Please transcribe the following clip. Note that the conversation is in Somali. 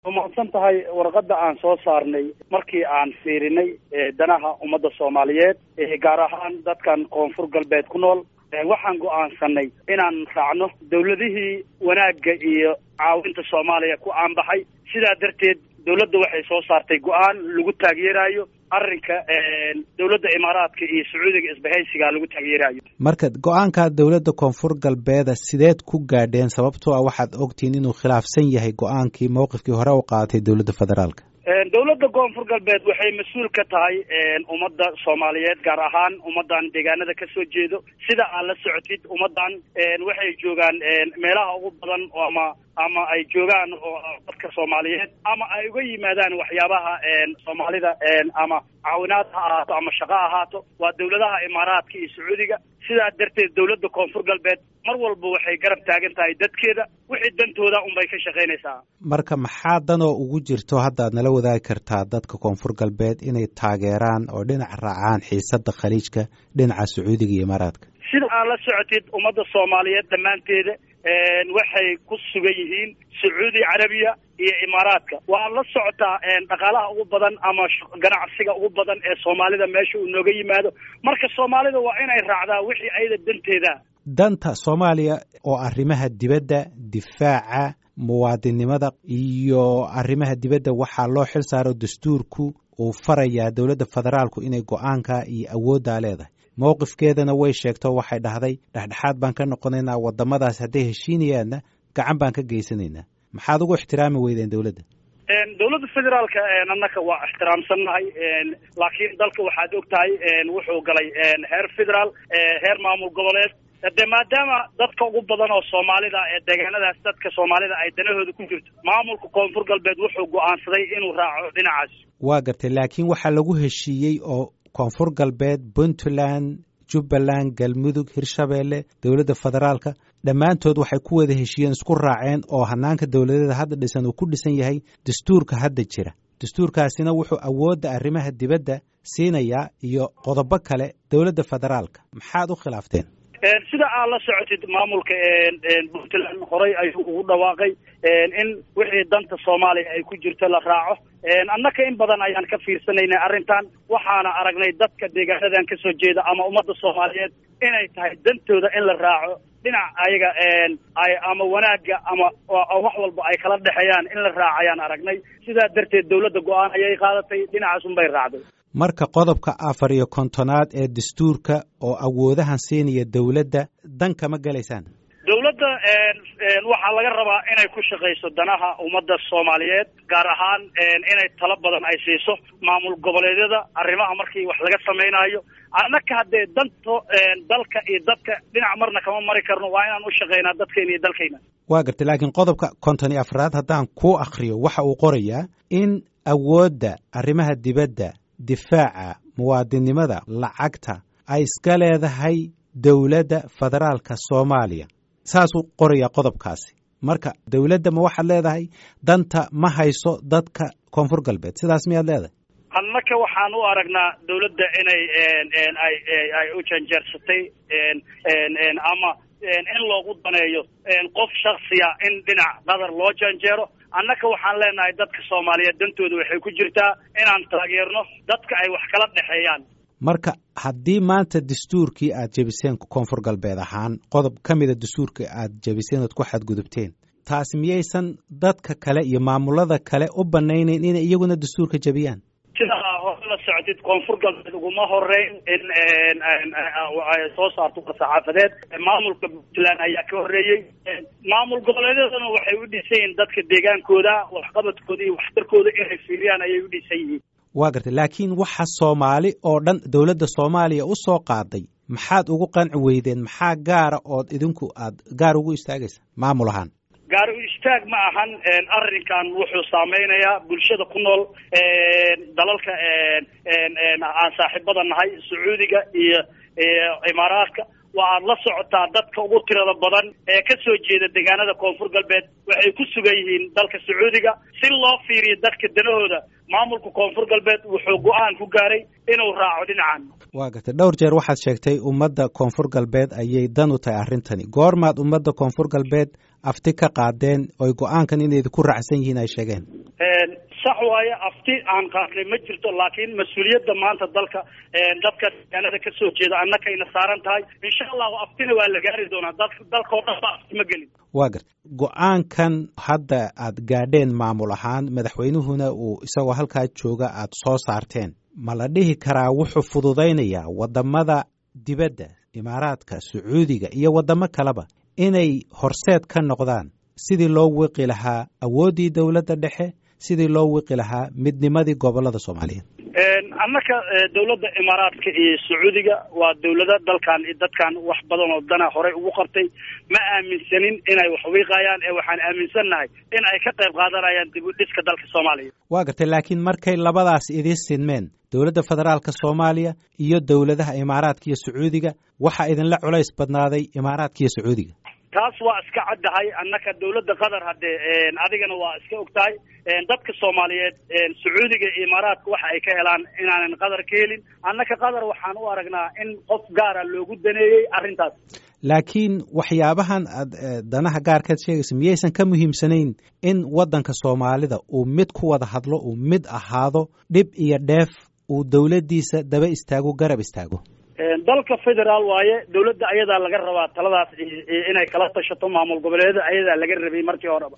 mahadsan tahay warqadda aan soo saarnay markii aan fiirinay danaha ummadda Soomaaliyeed gaar ahaan dadkan koonfur galbeed ku nool waxaan go'aansanay inaan raacno dawladihii wanaagga iyo caawinta Soomaaliya ku aanbaxay sidaa darteed dawladda waxay soo saartay go'aan lagu taageerayo arrinka dawladda Imaaraadka iyo Sacuudiga isbahaysiga lagu taageerayo marka go'aanka dawladda koonfur galbeed sideed ku gaadheen sababtoo ah waxaad ogtiin inuu khilaafsan yahay go'aankii mowqifkii hore u qaadatay dawladda federaalka dawladda koonfur galbeed waxay mas'uul ka tahay ummadda Soomaaliyeed gaar ahaan ummadan deegaanada ka soo jeedo sida aan la socotid ummadan waxay joogaan meelaha ugu badan ama ay joogaan oo dadka Soomaaliyeed ama ay uga yimaadaan waxyaabaha Soomaalida ama caawinaad ha ahaato ama shaqo ha ahaato waa dawladaha Imaaraadka iyo Sacuudiga sidaa darteed dawladda koonfur galbeed mar walba waxay garab taagan tahay dadkeeda wixii dantooda unbay ka shaqaynaysaa marka maxaa danoo ugu jirto hadda aad nala wadaagi kartaa dadka koonfur galbeed inay taageeraan oo dhinac raacaan xiisadda khaliijka dhinaca Sacuudiga iyo Imaaraadka sida aan la socotid ummadda Soomaaliyeed dhammaanteeda waxay ku sugan yihiin Sacuudi Carabiya iyo Imaaraadka waa la socotaa dhaqaalaha ugu badan ama ganacsiga ugu badan ee Soomaalida meesha uu nooga yimaado marka Soomaalida waa inay raacdaa wixii ayda danteeda danta Soomaaliya oo arrimaha dibadda difaaca muwaadinimada iyo arrimaha dibadda waxaa loo xil saaro dastuurku uu farayaa dawladda federaalku inay go'aanka iyo awoodda leedahay mowqifkeedana way sheegto waxay dhahday dhexdhexaad baan ka noqonaynaa wadamadaas hadday heshiinayaanna gacan baan ka geysanaynaa maxaad ugu ixtiraami weydeen dawladda dawladda federaalka annaka waa ixtiraamsannahay laakiin dalka waxaad ogtahay wuxuu galay heer federaal heer maamul goboleed de maadaama dadka ugu badan oo Soomaalida ee deegaanadaas dadka Soomaalida ay danahooda ku jirto maamulka koonfur galbeed wuxuu go'aansaday inuu raaco dhinacaas waa gartay laakiin waxaa lagu heshiiyey oo koonfur galbeed Puntland Jubbaland Galmudug Hirshabeelle dawladda federaalka dhammaantood waxay ku wada heshiiyeen isku raaceen oo hanaanka dawladeeda hadda dhisan uu ku dhisan yahay dastuurka hadda jira dastuurkaasina wuxuu awoodda arrimaha dibadda siinayaa iyo qodobo kale dawladda federaalka maxaad u khilaafteen sida aan la socotid maamulka Puntland horay ayuu ugu dhawaaqay in wixii danta Soomaaliya ay ku jirto la raaco annaka in badan ayaan ka fiirsanaynay arrintan waxaana aragnay dadka deegaanadan ka soo jeeda ama ummadda Soomaaliyeed inay tahay dantooda in la raaco dhinac ayaga ay ama wanaaga ama wax walba ay kala dhaxayaan in la raacayaan aragnay sidaa darteed dawladda go'aan ayay qaadatay dhinacaas un bay raacday marka qodobka 54aad ee dastuurka oo awoodahan siinaya dawladda dan kama galaysaan dawladda waxaa laga rabaa inay ku shaqayso danaha ummadda Soomaaliyeed gaar ahaan inay talo badan ay siiso maamul goboleedyada arrimaha markii wax laga samaynayo annaka haddee danto dalka iyo dadka dhinac marna kama mari karno waa inaan u shaqaynaa dadkeena iyo dalkayna waa gartay laakiin qodobka 54aad haddaan ku akhriyo waxa uu qorayaa in awoodda arrimaha dibadda difaaca muwaadinimada lacagta ay iska leedahay dawladda federaalka Soomaaliya saasuu qorayaa qodobkaasi marka dawladda ma waxaad leedahay danta ma hayso dadka koonfur galbeed sidaas miyaad leedahay annaka waxaan u aragnaa dawladda inay ay u janjeersatay ama in loogu daneeyo qof shakhsiya in dhinac qadar loo janjeero annaka waxaan leenahay dadka Soomaaliyeed dantooda waxay ku jirtaa inaan taageerno dadka ay wax kala dhaxeeyaan marka haddii maanta dastuurkii aad jebiseen koonfur galbeed ahaan qodob ka mida dastuurka aad jebiseen ood ku xadgudubteen taasi miyaysan dadka kale iyo maamulada kale u banaynayn inay iyaguna dastuurka jebiyaan sidaa hore la socotid koonfur galbeed uguma horeyn in ay soo saarto saxaafadeed maamulka Puntland ayaa ka horeeyey maamul goboleedyadana waxay u dhisan yihiin dadka deegaankooda waxqabadkooda iyo waxtarkooda inay fiiriyaan ayay u dhisan yihiin waa gartay laakiin waxa Soomaali oo dhan dawladda Soomaaliya u soo qaaday maxaad ugu qanci weydeen maxaa gaara oo idinku aad gaar ugu istaagaysa maamul ahaan gaar u istaag ma ahan arrinkan wuxuu saameynayaa bulshada ku nool dalalka aan saaxiibada nahay Sacuudiga iyo Imaaraadka waxaad la socotaa dadka ugu tirada badan ee ka soo jeeda deegaanada koonfur galbeed waxay ku sugan yihiin dalka Sacuudiga si loo fiiriyo dadka danahooda maamulka koonfur galbeed wuxuu go'aan ku gaaray inuu raaco dhinacan waa gartay dhowr jeer waxaad sheegtay ummadda koonfur galbeed ayay dan u tahay arrintani goormaad ummadda koonfur galbeed afti ka qaadeen oy go-aankan inay ku raacsan yihiin ay sheegeen. sax waaye, afti aan qaadnay ma jirto, laakiin mas-uuliyadda maanta dalka dadka deegaanada ka soo jeeda annakayna saaran tahay. insha allahu aftina waa la gaari doonaa, dalkoo dhan ba afti ma gelin. waa garta go-aankan hadda aad gaadheen maamul ahaan, madaxweynuhuna uu isagoo halkaa jooga aad soo saarteen, ma la dhihi karaa wuxuu fududaynayaa wadamada dibadda, imaaraadka, sacuudiga iyo wadamo kaleba inay horseed ka noqdaan sidii loo wiqi lahaa awooddii dowladda dhexe, sidii loo wiqi lahaa midnimadii gobolada Soomaaliyeed? annaka dowladda imaaraadka iyo sacuudiga waa dowlada dalkan iyo dadkan wax badan oo dana horey ugu qabtay. ma aaminsanin inay wax wiiqayaan, ee waxaan aaminsannahay in ay ka qayb qaadanayaan dib u dhiska dalka Soomaaliya. waa gartay, laakiin markay labadaas idiin sinmeen, dowladda federaalka Soomaaliya iyo dowladaha imaaraadka iyo sacuudiga, waxa idinla culays badnaaday imaaraadka iyo sacuudiga. taas waa iska caddahay. annaka dowladda qatar haddee adigana waa iska ogtahay, dadka Soomaaliyeed sacuudiga iyo imaaraadka waxa ay ka helaan inaanan qatar ka helin. annaka qatar waxaan u aragnaa in qof gaara loogu daneeyey arrintaas. laakiin waxyaabahan aad danaha gaarkaad sheegaysa miyaysan ka muhiimsanayn in waddanka Soomaalida uu mid ku wada hadlo, uu mid ahaado, dhib iyo dheef uu dowladdiisa daba istaago, garab istaago? dalka federaal waaye, dowladda ayadaa laga rabaa taladaas inay kala tashato, maamul goboleeda ayadaa laga rabay markii horeba